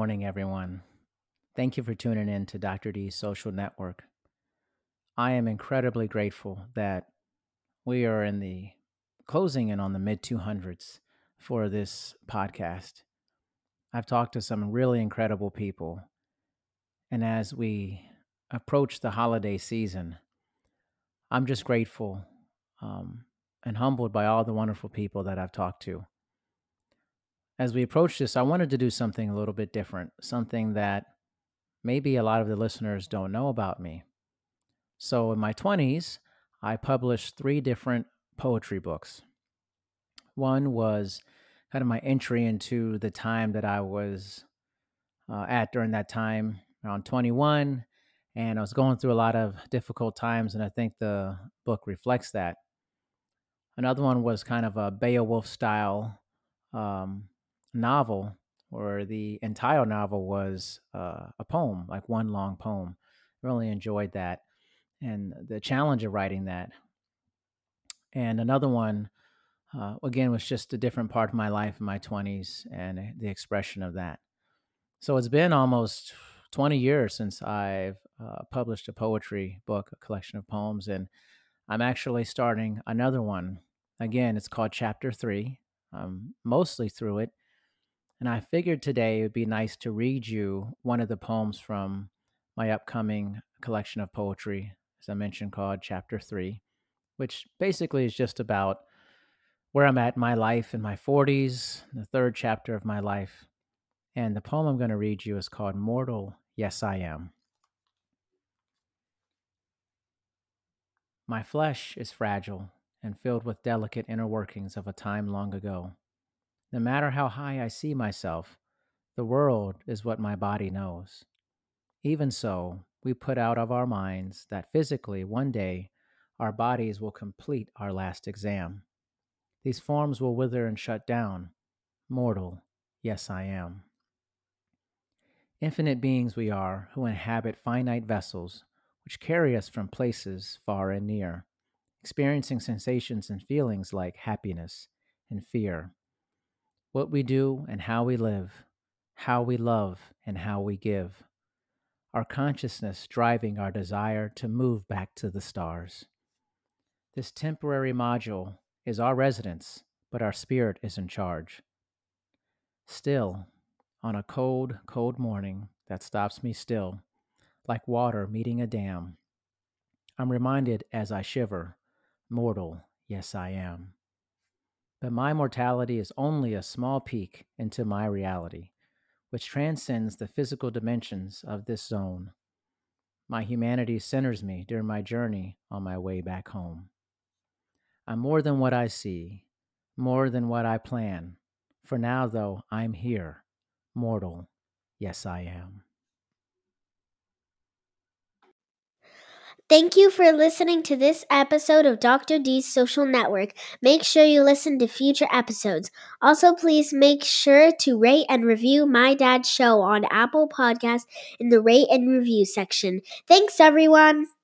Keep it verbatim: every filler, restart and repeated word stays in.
morning, everyone. Thank you for tuning in to Doctor D's Social Network. I am incredibly grateful that we are in the closing in on the mid two hundreds for this podcast. I've talked to some really incredible people, and as we approach the holiday season, I'm just grateful um, and humbled by all the wonderful people that I've talked to. As we approach this, I wanted to do something a little bit different, something that maybe a lot of the listeners don't know about me. So, in my twenties, I published three different poetry books. One was kind of my entry into the time that I was uh, at during that time, around twenty-one. And I was going through a lot of difficult times, and I think the book reflects that. Another one was kind of a Beowulf style um, novel, where the entire novel was uh, a poem, like one long poem. Really enjoyed that and the challenge of writing that. And another one, uh, again, was just a different part of my life in my twenties and uh, the expression of that. So it's been almost twenty years since I've uh, published a poetry book, a collection of poems, and I'm actually starting another one. Again, it's called Chapter Three. I'm mostly through it. And I figured today it would be nice to read you one of the poems from my upcoming collection of poetry, as I mentioned, called Chapter Three, which basically is just about where I'm at in my life in my forties, the third chapter of my life. And the poem I'm going to read you is called Mortal, Yes, I Am. My flesh is fragile and filled with delicate inner workings of a time long ago. No matter how high I see myself, the world is what my body knows. Even so, we put out of our minds that physically, one day, our bodies will complete our last exam. These forms will wither and shut down. Mortal, yes, I am. Infinite beings we are who inhabit finite vessels which carry us from places far and near, experiencing sensations and feelings like happiness and fear. What we do and how we live, how we love and how we give. Our consciousness driving our desire to move back to the stars. This temporary module is our residence, but our spirit is in charge. Still, on a cold, cold morning that stops me still, like water meeting a dam, I'm reminded as I shiver, mortal, yes, I am. But my mortality is only a small peek into my reality, which transcends the physical dimensions of this zone. My humanity centers me during my journey on my way back home. I'm more than what I see, more than what I plan. For now, though, I'm here, mortal. Yes, I am. Thank you for listening to this episode of Doctor D's Social Network. Make sure you listen to future episodes. Also, please make sure to rate and review My Dad's Show on Apple Podcasts in the rate and review section. Thanks, everyone.